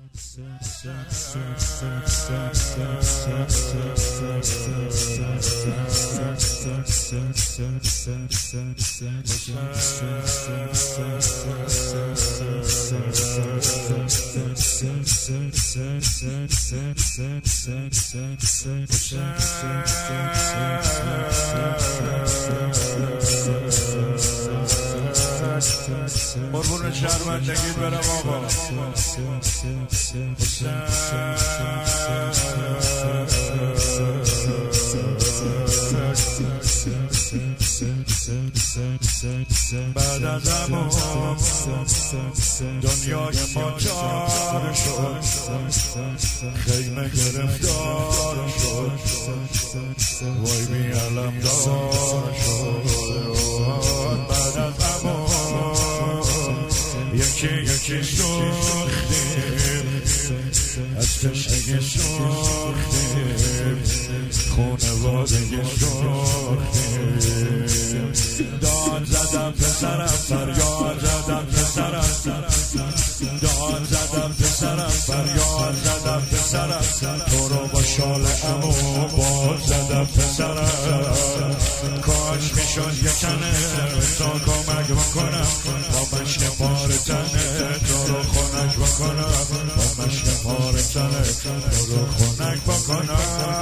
قربون شرمندگیت برم آقا. بعد از همون دنیای ما چار شد، خیمه گرفتار شد، وای بی علم دار شد. بعد از همون یکی یکی سوختیم، از تشنگی سوختیم، خونوادگی سوختیم. داد زدم پسرم، فریاد زدم پسرم، داد زدم پسرم، فریاد زدم پسرم، تو رو با شال عمو باد زدم پسرم. کاش میشد یه تنه تا کمک بکنم، با مشک پار تنه تو رو خنک بکنم، با مشک پار تنه تو رو خنک بکنم.